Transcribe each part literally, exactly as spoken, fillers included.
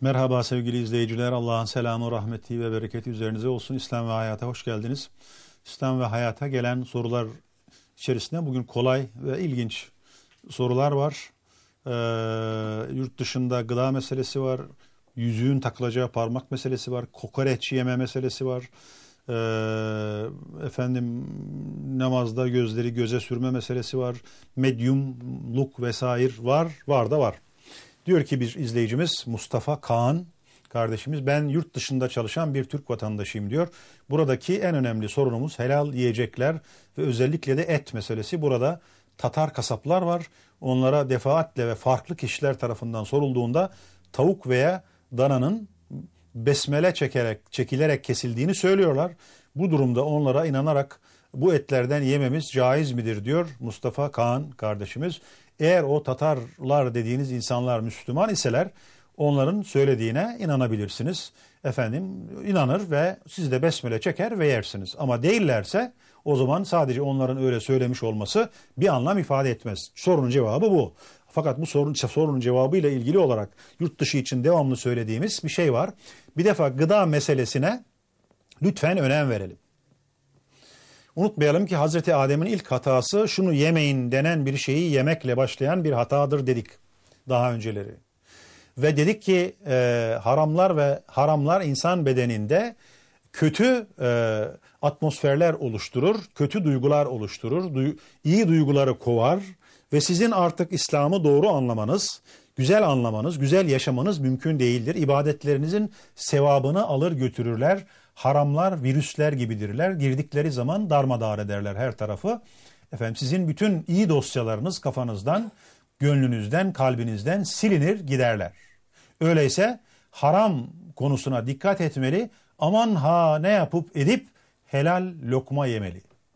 Merhaba sevgili izleyiciler. Allah'ın selamı, rahmeti ve bereketi üzerinize olsun. İslam ve Hayat'a hoş geldiniz. İslam ve Hayat'a gelen sorular içerisinde bugün kolay ve ilginç sorular var. Ee, yurt dışında gıda meselesi var. Yüzüğün takılacağı parmak meselesi var. Kokoreç yeme meselesi var. Ee, efendim namazda gözleri göze sürme meselesi var. Medyumluk vesaire var. Var da var. Diyor ki bir izleyicimiz Mustafa Kaan kardeşimiz, ben yurt dışında çalışan bir Türk vatandaşıyım diyor. Buradaki en önemli sorunumuz helal yiyecekler ve özellikle de et meselesi. Burada Tatar kasaplar var. Onlara defaatle ve farklı kişiler tarafından sorulduğunda tavuk veya dananın besmele çekerek, çekilerek kesildiğini söylüyorlar. Bu durumda onlara inanarak bu etlerden yememiz caiz midir diyor Mustafa Kaan kardeşimiz. Eğer o Tatarlar dediğiniz insanlar Müslüman iseler onların söylediğine inanabilirsiniz. Efendim inanır ve siz de besmele çeker ve yersiniz. Ama değillerse o zaman sadece onların öyle söylemiş olması bir anlam ifade etmez. Sorunun cevabı bu. Fakat bu sorun, sorunun cevabıyla ilgili olarak yurt dışı için devamlı söylediğimiz bir şey var. Bir defa gıda meselesine lütfen önem verelim. Unutmayalım ki Hazreti Adem'in ilk hatası şunu yemeyin denen bir şeyi yemekle başlayan bir hatadır dedik daha önceleri. Ve dedik ki e, haramlar ve haramlar insan bedeninde kötü e, atmosferler oluşturur, kötü duygular oluşturur, duy, iyi duyguları kovar ve sizin artık İslam'ı doğru anlamanız, güzel anlamanız, güzel yaşamanız mümkün değildir. İbadetlerinizin sevabını alır götürürler. Haramlar virüsler gibidirler. Girdikleri zaman darmadağın ederler her tarafı. Efendim sizin bütün iyi dosyalarınız kafanızdan, gönlünüzden, kalbinizden silinir giderler. Öyleyse haram konusuna dikkat etmeli. Aman ha ne yapıp edip helal lokma yemeli.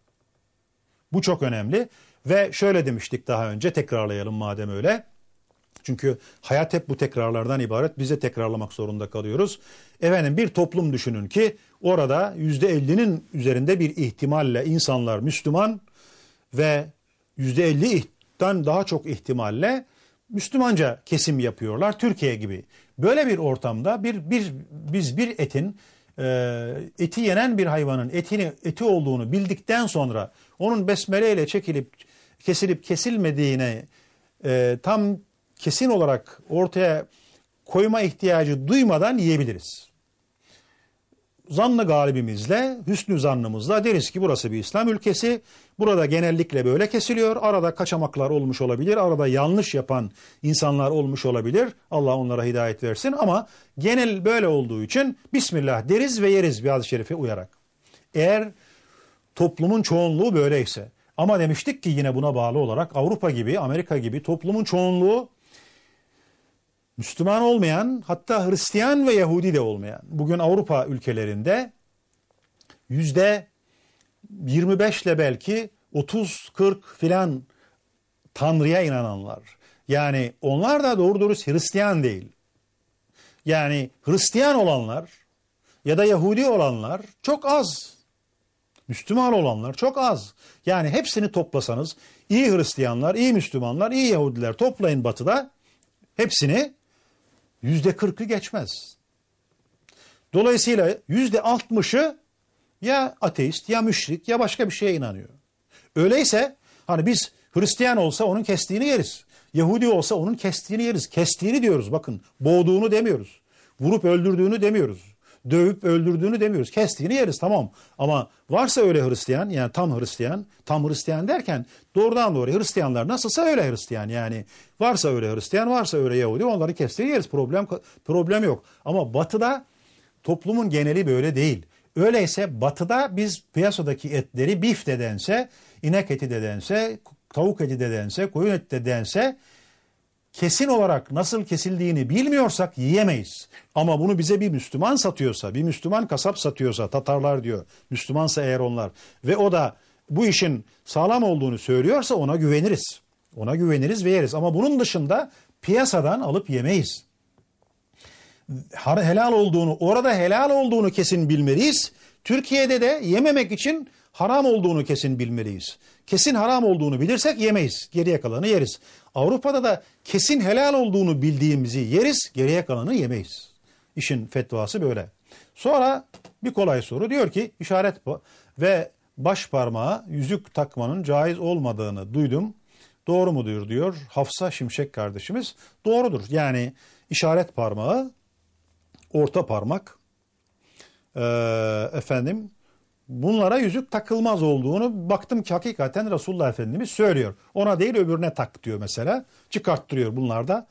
Bu çok önemli. Ve şöyle demiştik daha önce, tekrarlayalım madem öyle. Çünkü hayat hep bu tekrarlardan ibaret. Biz de tekrarlamak zorunda kalıyoruz. Efendim bir toplum düşünün ki orada yüzde ellinin üzerinde bir ihtimalle insanlar Müslüman ve yüzde elliden daha çok ihtimalle Müslümanca kesim yapıyorlar. Türkiye gibi. Böyle bir ortamda bir, bir biz bir etin e, eti yenen bir hayvanın etini eti olduğunu bildikten sonra onun besmeleyle çekilip kesilip kesilmediğine e, tam kesin olarak ortaya koyma ihtiyacı duymadan yiyebiliriz. Zannı galibimizle, hüsnü zannımızla deriz ki burası bir İslam ülkesi. Burada genellikle böyle kesiliyor. Arada kaçamaklar olmuş olabilir. Arada yanlış yapan insanlar olmuş olabilir. Allah onlara hidayet versin. Ama genel böyle olduğu için Bismillah deriz ve yeriz bir hadis-i şerife uyarak. Eğer toplumun çoğunluğu böyleyse. Ama demiştik ki yine buna bağlı olarak Avrupa gibi, Amerika gibi toplumun çoğunluğu Müslüman olmayan, hatta Hristiyan ve Yahudi de olmayan, bugün Avrupa ülkelerinde yüzde yirmi beş ile belki otuz kırk filan Tanrı'ya inananlar. Yani onlar da doğru dürüst Hristiyan değil. Yani Hristiyan olanlar ya da Yahudi olanlar çok az. Müslüman olanlar çok az. Yani hepsini toplasanız iyi Hristiyanlar, iyi Müslümanlar, iyi Yahudiler toplayın batıda hepsini yüzde kırkı geçmez. Dolayısıyla yüzde altmışı ya ateist ya müşrik ya başka bir şeye inanıyor. Öyleyse hani biz Hristiyan olsa onun kestiğini yeriz. Yahudi olsa onun kestiğini yeriz. Kestiğini diyoruz bakın. Boğduğunu demiyoruz. Vurup öldürdüğünü demiyoruz. Dövüp öldürdüğünü demiyoruz. Kestiğini yeriz tamam. Ama varsa öyle Hristiyan, yani tam Hristiyan, tam Hristiyan derken doğrudan doğruya Hristiyanlar nasılsa öyle Hristiyan. Yani varsa öyle Hristiyan, varsa öyle Yahudi, onları kestiğini yeriz. Problem problem yok. Ama batıda toplumun geneli böyle değil. Öyleyse batıda biz piyasadaki etleri bif de dense, inek eti de dense, tavuk eti de dense, koyun eti de dense kesin olarak nasıl kesildiğini bilmiyorsak yiyemeyiz. Ama bunu bize bir Müslüman satıyorsa, bir Müslüman kasap satıyorsa, Tatarlar diyor, Müslümansa eğer onlar ve o da bu işin sağlam olduğunu söylüyorsa ona güveniriz. Ona güveniriz ve yeriz. Ama bunun dışında piyasadan alıp yemeyiz. Helal olduğunu, orada helal olduğunu kesin bilmeliyiz. Türkiye'de de yememek için haram olduğunu kesin bilmeliyiz. Kesin haram olduğunu bilirsek yemeyiz. Geriye kalanı yeriz. Avrupa'da da kesin helal olduğunu bildiğimizi yeriz. Geriye kalanı yemeyiz. İşin fetvası böyle. Sonra bir kolay soru diyor ki işaret ve baş parmağa yüzük takmanın caiz olmadığını duydum. Doğru mudur diyor Hafsa Şimşek kardeşimiz. Doğrudur. Yani işaret parmağı, orta parmak, e, efendim bunlara yüzük takılmaz olduğunu baktım ki hakikaten Resulullah Efendimiz söylüyor. Ona değil öbürüne tak diyor mesela. Çıkarttırıyor bunlarda.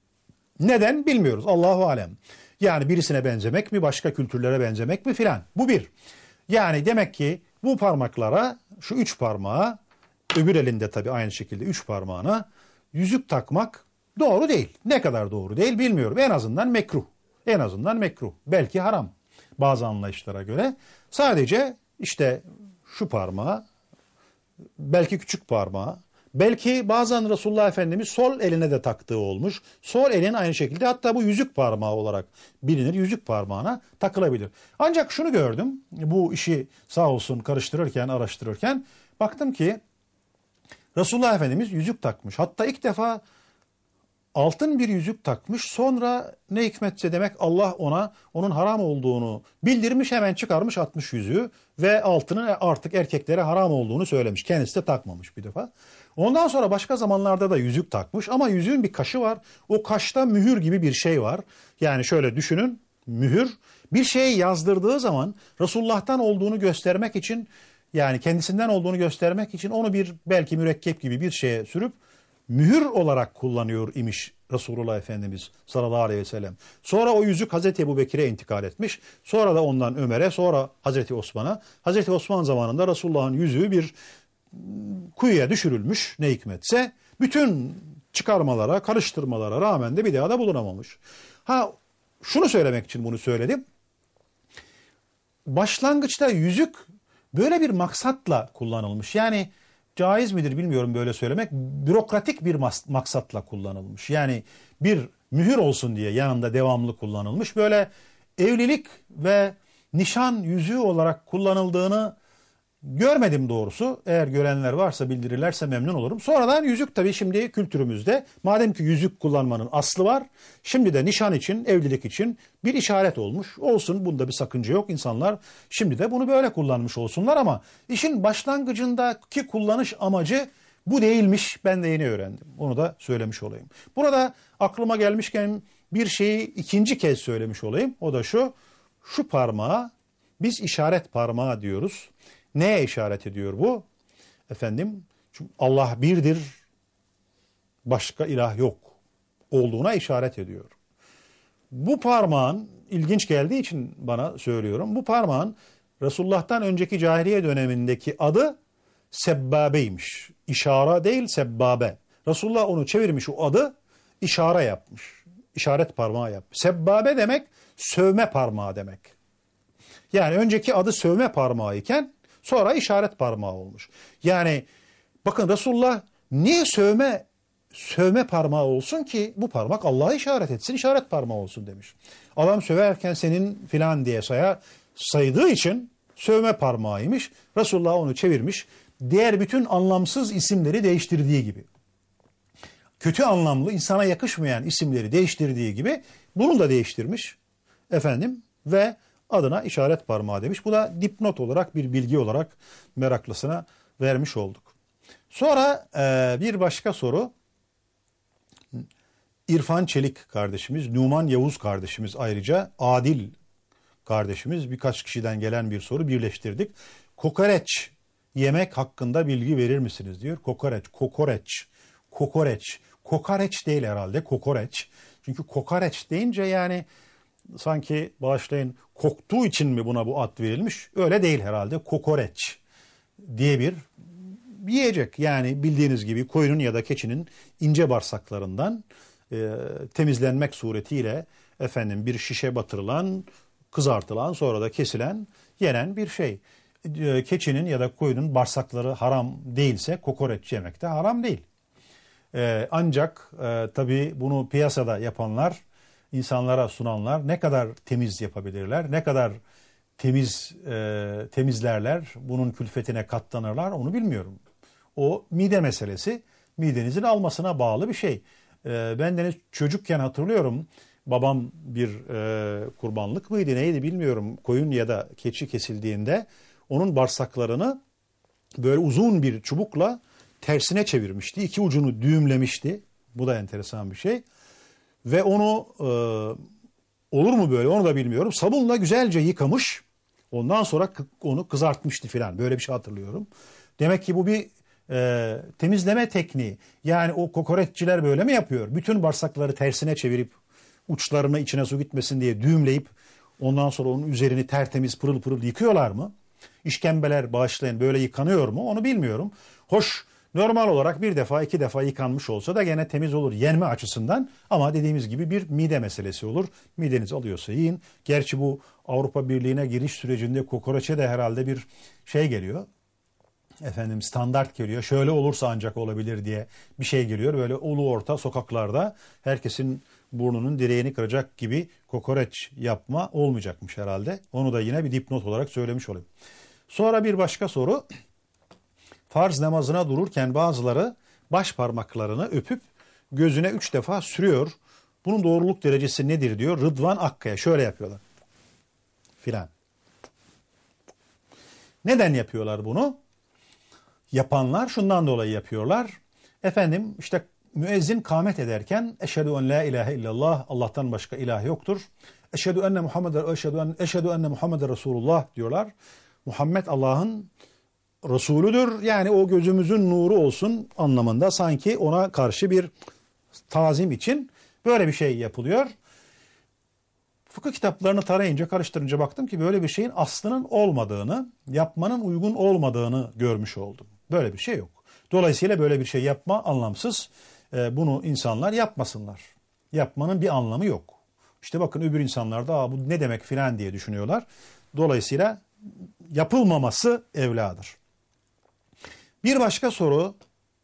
Neden bilmiyoruz. Allahu alem. Yani birisine benzemek mi, başka kültürlere benzemek mi filan. Bu bir. Yani demek ki bu parmaklara, şu üç parmağa, öbür elinde tabii aynı şekilde üç parmağına yüzük takmak doğru değil. Ne kadar doğru değil bilmiyorum. En azından mekruh. En azından mekruh. Belki haram bazı anlayışlara göre. Sadece işte şu parmağı, belki küçük parmağı, belki bazen Resulullah Efendimiz sol eline de taktığı olmuş. Sol elin aynı şekilde hatta bu yüzük parmağı olarak bilinir. Yüzük parmağına takılabilir. Ancak şunu gördüm. Bu işi sağ olsun karıştırırken, araştırırken baktım ki Resulullah Efendimiz yüzük takmış. Hatta ilk defa altın bir yüzük takmış. Sonra ne hikmetse demek Allah ona onun haram olduğunu bildirmiş, hemen çıkarmış atmış yüzüğü ve altının artık erkeklere haram olduğunu söylemiş. Kendisi de takmamış bir defa. Ondan sonra başka zamanlarda da yüzük takmış ama yüzüğün bir kaşı var. O kaşta mühür gibi bir şey var. Yani şöyle düşünün, mühür bir şeyi yazdırdığı zaman Resulullah'tan olduğunu göstermek için, yani kendisinden olduğunu göstermek için onu bir belki mürekkep gibi bir şeye sürüp mühür olarak kullanıyor imiş Resulullah Efendimiz sallallahu aleyhi ve sellem. Sonra o yüzük Hazreti Ebubekir'e intikal etmiş. Sonra da ondan Ömer'e, sonra Hazreti Osman'a. Hazreti Osman zamanında Resulullah'ın yüzüğü bir kuyuya düşürülmüş ne hikmetse. Bütün çıkarmalara, karıştırmalara rağmen de bir daha da bulunamamış. Ha, şunu söylemek için bunu söyledim. Başlangıçta yüzük böyle bir maksatla kullanılmış. Yani caiz midir bilmiyorum böyle söylemek. Bürokratik bir maksatla kullanılmış. Yani bir mühür olsun diye yanında devamlı kullanılmış. Böyle evlilik ve nişan yüzüğü olarak kullanıldığını görmedim doğrusu. Eğer görenler varsa bildirirlerse memnun olurum. Sonradan yüzük tabii şimdi kültürümüzde madem ki yüzük kullanmanın aslı var. Şimdi de nişan için, evlilik için bir işaret olmuş. Olsun, bunda bir sakınca yok. İnsanlar şimdi de bunu böyle kullanmış olsunlar ama işin başlangıcındaki kullanış amacı bu değilmiş. Ben de yeni öğrendim. Onu da söylemiş olayım. Burada aklıma gelmişken bir şeyi ikinci kez söylemiş olayım. O da şu. Şu parmağa biz işaret parmağı diyoruz. Neye işaret ediyor bu? Efendim, çünkü Allah birdir, başka ilah yok olduğuna işaret ediyor. Bu parmağın, ilginç geldiği için bana söylüyorum, bu parmağın Resulullah'tan önceki cahiliye dönemindeki adı Sebbabeymiş. İşare değil, Sebbabe. Resulullah onu çevirmiş, o adı işare yapmış. İşaret parmağı yapmış. Sebbabe demek sövme parmağı demek. Yani önceki adı sövme parmağı iken sonra işaret parmağı olmuş. Yani bakın Resulullah niye sövme sövme parmağı olsun ki bu parmak Allah'a işaret etsin, işaret parmağı olsun demiş. Adam söverken senin filan diye saya, saydığı için sövme parmağıymış. Resulullah onu çevirmiş. Diğer bütün anlamsız isimleri değiştirdiği gibi. Kötü anlamlı, insana yakışmayan isimleri değiştirdiği gibi bunu da değiştirmiş. Efendim ve adına işaret parmağı demiş. Bu da dipnot olarak, bir bilgi olarak meraklısına vermiş olduk. Sonra e, bir başka soru. İrfan Çelik kardeşimiz, Numan Yavuz kardeşimiz, ayrıca Adil kardeşimiz, birkaç kişiden gelen bir soru birleştirdik. Kokoreç yemek hakkında bilgi verir misiniz diyor. Kokoreç, kokoreç, kokoreç. Kokoreç değil herhalde, kokoreç. Çünkü kokoreç deyince yani sanki bağışlayın koktuğu için mi buna bu ad verilmiş? Öyle değil herhalde. Kokoreç diye bir yiyecek. Yani bildiğiniz gibi koyunun ya da keçinin ince bağırsaklarından e, temizlenmek suretiyle efendim bir şişe batırılan, kızartılan, sonra da kesilen, yenen bir şey. E, keçinin ya da koyunun bağırsakları haram değilse kokoreç yemek de haram değil. E, ancak e, tabii bunu piyasada yapanlar, insanlara sunanlar ne kadar temiz yapabilirler, ne kadar temiz e, temizlerler, bunun külfetine katlanırlar onu bilmiyorum. O mide meselesi, midenizin almasına bağlı bir şey. E, ben deniz çocukken hatırlıyorum, babam bir e, kurbanlık mıydı neydi bilmiyorum. Koyun ya da keçi kesildiğinde onun bağırsaklarını böyle uzun bir çubukla tersine çevirmişti. İki ucunu düğümlemişti. Bu da enteresan bir şey. Ve onu e, olur mu böyle onu da bilmiyorum. Sabunla güzelce yıkamış. Ondan sonra onu kızartmıştı filan. Böyle bir şey hatırlıyorum. Demek ki bu bir e, temizleme tekniği. Yani o kokoreççiler böyle mi yapıyor? Bütün bağırsakları tersine çevirip uçlarına içine su gitmesin diye düğümleyip ondan sonra onun üzerini tertemiz pırıl pırıl yıkıyorlar mı? İşkembeler bağışlayın böyle yıkanıyor mu? Onu bilmiyorum. Hoş normal olarak bir defa iki defa yıkanmış olsa da gene temiz olur yenme açısından. Ama dediğimiz gibi bir mide meselesi olur. Mideniz alıyorsa yiyin. Gerçi bu Avrupa Birliği'ne giriş sürecinde kokoreçe de herhalde bir şey geliyor. Efendim standart geliyor. Şöyle olursa ancak olabilir diye bir şey geliyor. Böyle ulu orta sokaklarda herkesin burnunun direğini kıracak gibi kokoreç yapma olmayacakmış herhalde. Onu da yine bir dipnot olarak söylemiş olayım. Sonra bir başka soru. Farz namazına dururken bazıları baş parmaklarını öpüp gözüne üç defa sürüyor. Bunun doğruluk derecesi nedir diyor. Rıdvan Akkaya şöyle yapıyorlar. Filan. Neden yapıyorlar bunu? Yapanlar şundan dolayı yapıyorlar. Efendim işte müezzin kâmet ederken eşhedü en la ilahe illallah Allah'tan başka ilah yoktur. Eşhedü enne Muhammeden eşhedü en eşhedü enne Muhammeden Resulullah diyorlar. Muhammed Allah'ın Resulüdür. Yani o gözümüzün nuru olsun anlamında sanki ona karşı bir tazim için böyle bir şey yapılıyor. Fıkıh kitaplarını tarayınca, karıştırınca baktım ki böyle bir şeyin aslının olmadığını, yapmanın uygun olmadığını görmüş oldum. Böyle bir şey yok. Dolayısıyla böyle bir şey yapma anlamsız. Bunu insanlar yapmasınlar. Yapmanın bir anlamı yok. İşte bakın öbür insanlar da bu ne demek filan diye düşünüyorlar. Dolayısıyla yapılmaması evladır. Bir başka soru.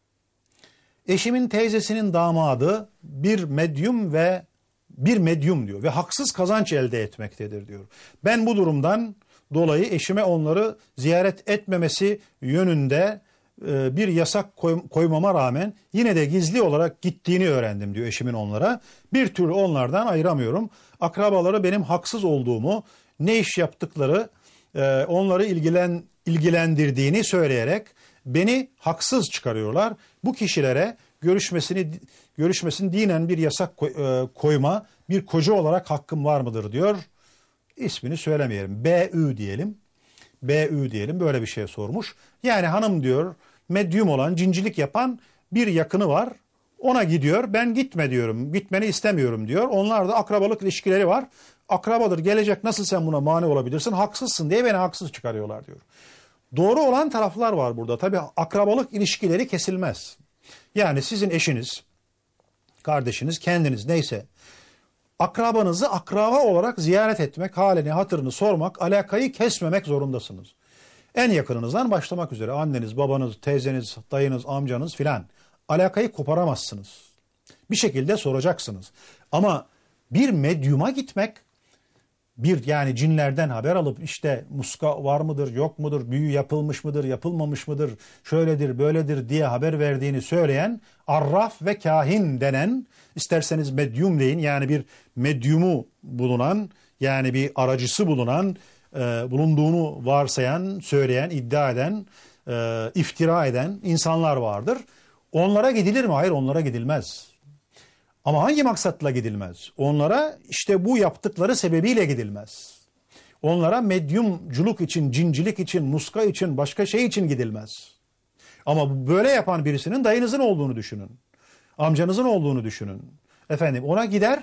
Eşimin teyzesinin damadı bir medyum ve bir medyum diyor ve haksız kazanç elde etmektedir diyor. Ben bu durumdan dolayı eşime onları ziyaret etmemesi yönünde e, bir yasak koy, koymama rağmen yine de gizli olarak gittiğini öğrendim diyor eşimin onlara. Bir türlü onlardan ayıramıyorum. Akrabaları benim haksız olduğumu, ne iş yaptıkları e, onları ilgilen ilgilendirdiğini söyleyerek beni haksız çıkarıyorlar. Bu kişilere görüşmesini görüşmesini dinen bir yasak koyma, bir koca olarak hakkım var mıdır diyor. İsmini söylemeyelim. B Ü diyelim. B Ü diyelim. Böyle bir şey sormuş. Yani hanım diyor, medyum olan, cincilik yapan bir yakını var. Ona gidiyor. Ben gitme diyorum. Gitmeni istemiyorum diyor. Onlar da akrabalık ilişkileri var. Akrabadır, gelecek, nasıl sen buna mani olabilirsin? Haksızsın diye beni haksız çıkarıyorlar diyor. Doğru olan taraflar var burada. Tabii akrabalık ilişkileri kesilmez. Yani sizin eşiniz, kardeşiniz, kendiniz neyse akrabanızı akraba olarak ziyaret etmek, halini, hatırını sormak, alakayı kesmemek zorundasınız. En yakınınızdan başlamak üzere anneniz, babanız, teyzeniz, dayınız, amcanız filan alakayı koparamazsınız. Bir şekilde soracaksınız. Ama bir medyuma gitmek, bir yani cinlerden haber alıp işte muska var mıdır, yok mudur, büyü yapılmış mıdır, yapılmamış mıdır, şöyledir, böyledir diye haber verdiğini söyleyen arraf ve kahin denen, isterseniz medyum deyin, yani bir medyumu bulunan, yani bir aracısı bulunan, e, bulunduğunu varsayan, söyleyen, iddia eden, e, iftira eden insanlar vardır. Onlara gidilir mi? Hayır, onlara gidilmez. Ama hangi maksatla gidilmez? Onlara işte bu yaptıkları sebebiyle gidilmez. Onlara medyumculuk için, cincilik için, muska için, başka şey için gidilmez. Ama böyle yapan birisinin dayınızın olduğunu düşünün. Amcanızın olduğunu düşünün. Efendim ona gider,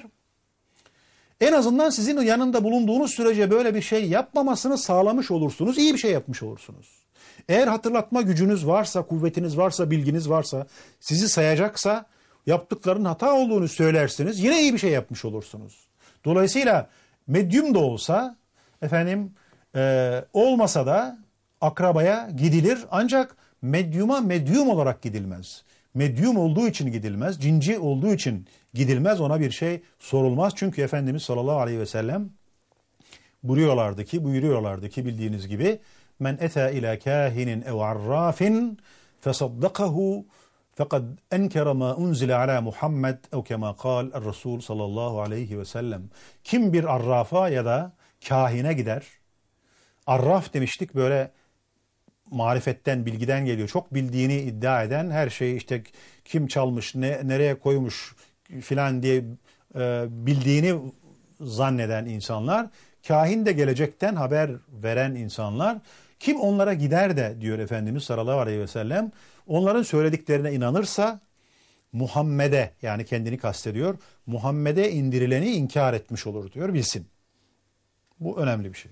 en azından sizin yanında bulunduğunuz sürece böyle bir şey yapmamasını sağlamış olursunuz. İyi bir şey yapmış olursunuz. Eğer hatırlatma gücünüz varsa, kuvvetiniz varsa, bilginiz varsa, sizi sayacaksa, yaptıklarının hata olduğunu söylersiniz. Yine iyi bir şey yapmış olursunuz. Dolayısıyla medyum da olsa, efendim e, olmasa da akrabaya gidilir. Ancak medyuma medyum olarak gidilmez. Medyum olduğu için gidilmez. Cinci olduğu için gidilmez. Ona bir şey sorulmaz. Çünkü Efendimiz sallallahu aleyhi ve sellem buyuruyorlardı ki, buyuruyorlardı ki bildiğiniz gibi men ete ila kahinin ev arrafin fesaddakahu فَقَدْ اَنْكَرَ مَا اُنْزِلَ عَلَى مُحَمَّدٍ اَوْ كَمَا قَالَ الرَّسُولُ sallallahu aleyhi ve sellem. Kim bir arrafa ya da kahine gider, arraf demiştik böyle marifetten, bilgiden geliyor. Çok bildiğini iddia eden, her şeyi işte kim çalmış, ne, nereye koymuş filan diye e, bildiğini zanneden insanlar, kahin de gelecekten haber veren insanlar, kim onlara gider de diyor Efendimiz sallallahu aleyhi ve sellem, onların söylediklerine inanırsa Muhammed'e, yani kendini kastediyor, Muhammed'e indirileni inkar etmiş olur diyor, bilsin. Bu önemli bir şey.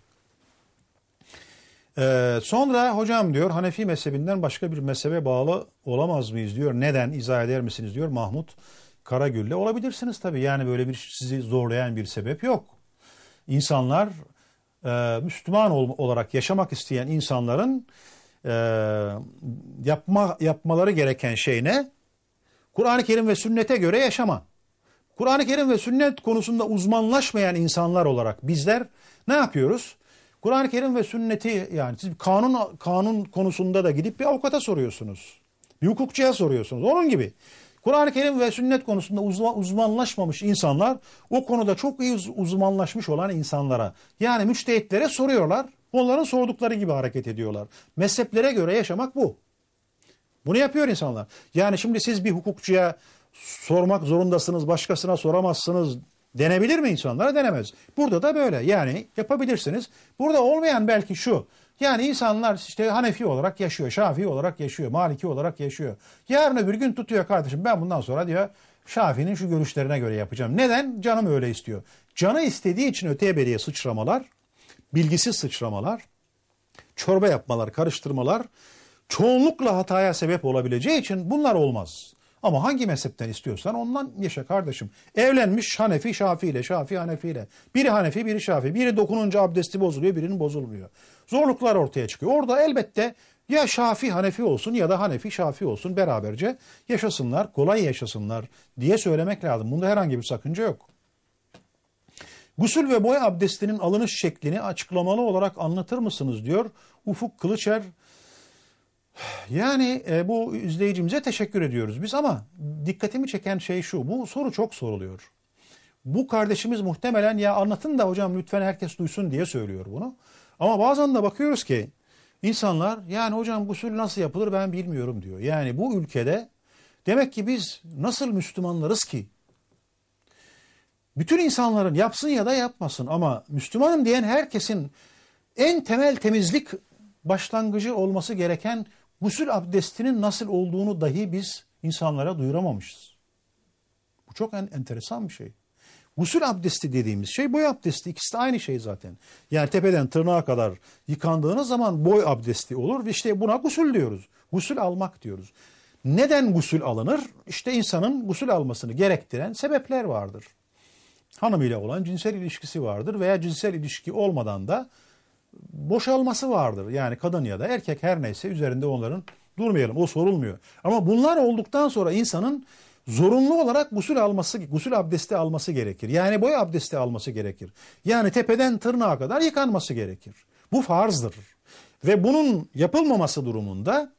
Ee, sonra hocam diyor Hanefi mezhebinden başka bir mezhebe bağlı olamaz mıyız diyor. Neden? İzah eder misiniz diyor Mahmut Karagül'le. Olabilirsiniz tabii. Yani böyle bir sizi zorlayan bir sebep yok. İnsanlar e, Müslüman ol, olarak yaşamak isteyen insanların e, yapma yapmaları gereken şey ne? Kur'an-ı Kerim ve sünnete göre yaşama. Kur'an-ı Kerim ve sünnet konusunda uzmanlaşmayan insanlar olarak bizler ne yapıyoruz? Kur'an-ı Kerim ve sünneti, yani siz kanun kanun konusunda da gidip bir avukata soruyorsunuz. Bir hukukçuya soruyorsunuz. Onun gibi. Kur'an-ı Kerim ve sünnet konusunda uzman, uzmanlaşmamış insanlar o konuda çok iyi uzmanlaşmış olan insanlara, yani müçtehitlere soruyorlar. Onların sordukları gibi hareket ediyorlar. Mezheplere göre yaşamak bu. Bunu yapıyor insanlar. Yani şimdi siz bir hukukçuya sormak zorundasınız, başkasına soramazsınız denebilir mi insanlara? Denemez. Burada da böyle. Yani yapabilirsiniz. Burada olmayan belki şu. Yani insanlar işte Hanefi olarak yaşıyor, Şafii olarak yaşıyor, Maliki olarak yaşıyor. Yarın öbür gün tutuyor, kardeşim ben bundan sonra diyor Şafii'nin şu görüşlerine göre yapacağım. Neden? Canım öyle istiyor. Canı istediği için öteye beriye sıçramalar, bilgisiz sıçramalar, çorba yapmalar, karıştırmalar çoğunlukla hataya sebep olabileceği için bunlar olmaz. Ama hangi mezhepten istiyorsan ondan yaşa kardeşim. Evlenmiş Hanefi Şafii ile, Şafii Hanefi ile. Biri Hanefi, biri Şafii. Biri dokununca abdesti bozuluyor, birinin bozulmuyor. Zorluklar ortaya çıkıyor. Orada elbette ya Şafii Hanefi olsun ya da Hanefi Şafii olsun, beraberce yaşasınlar, kolay yaşasınlar diye söylemek lazım. Bunda herhangi bir sakınca yok. Gusül ve boy abdestinin alınış şeklini açıklamalı olarak anlatır mısınız diyor Ufuk Kılıçer. Yani e, bu izleyicimize teşekkür ediyoruz biz, ama dikkatimi çeken şey şu. Bu soru çok soruluyor. Bu kardeşimiz muhtemelen ya anlatın da hocam lütfen herkes duysun diye söylüyor bunu. Ama bazen de bakıyoruz ki insanlar yani hocam gusül nasıl yapılır ben bilmiyorum diyor. Yani bu ülkede demek ki biz nasıl Müslümanlarız ki? Bütün insanların yapsın ya da yapmasın, ama Müslümanım diyen herkesin en temel temizlik başlangıcı olması gereken gusül abdestinin nasıl olduğunu dahi biz insanlara duyuramamışız. Bu çok en, enteresan bir şey. Gusül abdesti dediğimiz şey boy abdesti. İkisi de aynı şey zaten. Yani tepeden tırnağa kadar yıkandığınız zaman boy abdesti olur ve işte buna gusül diyoruz. Gusül almak diyoruz. Neden gusül alınır? İşte insanın gusül almasını gerektiren sebepler vardır. Hanımıyla olan cinsel ilişkisi vardır veya cinsel ilişki olmadan da boşalması vardır. Yani kadın ya da erkek her neyse üzerinde onların durmayalım. O sorulmuyor. Ama bunlar olduktan sonra insanın zorunlu olarak gusül alması, gusül abdesti alması gerekir. Yani boy abdesti alması gerekir. Yani tepeden tırnağa kadar yıkanması gerekir. Bu farzdır. Ve bunun yapılmaması durumunda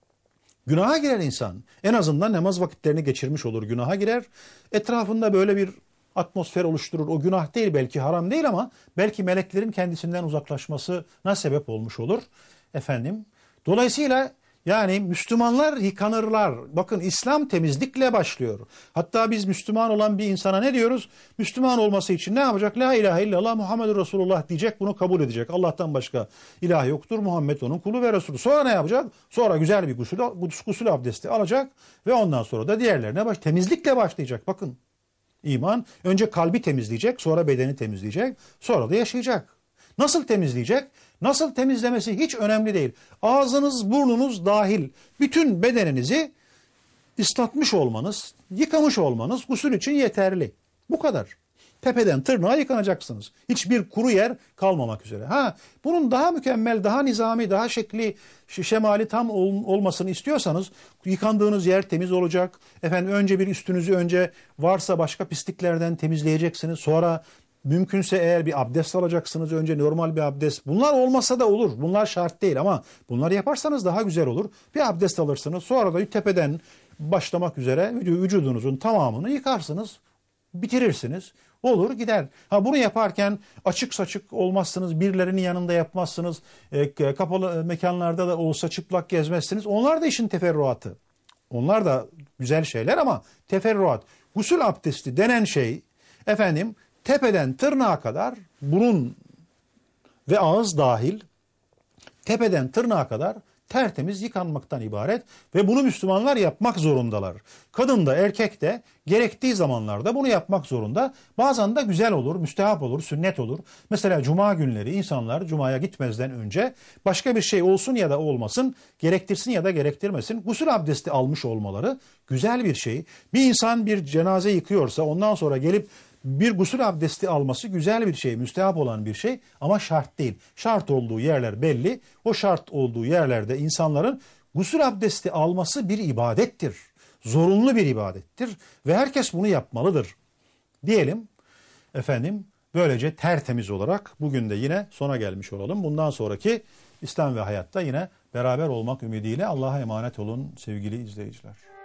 günaha girer insan. En azından namaz vakitlerini geçirmiş olur, günaha girer. Etrafında böyle bir atmosfer oluşturur. O günah değil, belki haram değil, ama belki meleklerin kendisinden uzaklaşmasına sebep olmuş olur. Efendim. Dolayısıyla yani Müslümanlar yıkanırlar. Bakın İslam temizlikle başlıyor. Hatta biz Müslüman olan bir insana ne diyoruz? Müslüman olması için ne yapacak? La ilahe illallah Muhammedur Resulullah diyecek, bunu kabul edecek. Allah'tan başka ilah yoktur. Muhammed onun kulu ve Resulü. Sonra ne yapacak? Sonra güzel bir gusül, gusül abdesti alacak ve ondan sonra da diğerlerine baş, temizlikle başlayacak. Bakın. İman önce kalbi temizleyecek, sonra bedeni temizleyecek, sonra da yaşayacak. Nasıl temizleyecek? Nasıl temizlemesi hiç önemli değil. Ağzınız, burnunuz dahil bütün bedeninizi ıslatmış olmanız, yıkamış olmanız gusül için yeterli. Bu kadar. Tepeden tırnağa yıkanacaksınız. Hiçbir kuru yer kalmamak üzere. Ha, bunun daha mükemmel, daha nizami, daha şekli, şemali tam ol, olmasını istiyorsanız yıkandığınız yer temiz olacak. Efendim önce bir üstünüzü önce varsa başka pisliklerden temizleyeceksiniz. Sonra mümkünse eğer bir abdest alacaksınız. Önce normal bir abdest. Bunlar olmasa da olur. Bunlar şart değil ama bunları yaparsanız daha güzel olur. Bir abdest alırsınız. Sonra da tepeden başlamak üzere vücudunuzun tamamını yıkarsınız, bitirirsiniz. Olur gider. Ha bunu yaparken açık saçık olmazsınız, birilerinin yanında yapmazsınız, e, kapalı mekanlarda da olsa çıplak gezmezsiniz. Onlar da işin teferruatı. Onlar da güzel şeyler ama teferruat. Gusül abdesti denen şey efendim tepeden tırnağa kadar burun ve ağız dahil tepeden tırnağa kadar tertemiz yıkanmaktan ibaret ve bunu Müslümanlar yapmak zorundalar. Kadın da erkek de gerektiği zamanlarda bunu yapmak zorunda. Bazen de güzel olur, müstehap olur, sünnet olur. Mesela cuma günleri insanlar cumaya gitmezden önce başka bir şey olsun ya da olmasın, gerektirsin ya da gerektirmesin, gusül abdesti almış olmaları güzel bir şey. Bir insan bir cenaze yıkıyorsa ondan sonra gelip bir gusül abdesti alması güzel bir şey, müstehap olan bir şey ama şart değil. Şart olduğu yerler belli. O şart olduğu yerlerde insanların gusül abdesti alması bir ibadettir. Zorunlu bir ibadettir ve herkes bunu yapmalıdır. Diyelim efendim böylece tertemiz olarak bugün de yine sona gelmiş olalım. Bundan sonraki İslam ve hayatta yine beraber olmak ümidiyle Allah'a emanet olun sevgili izleyiciler.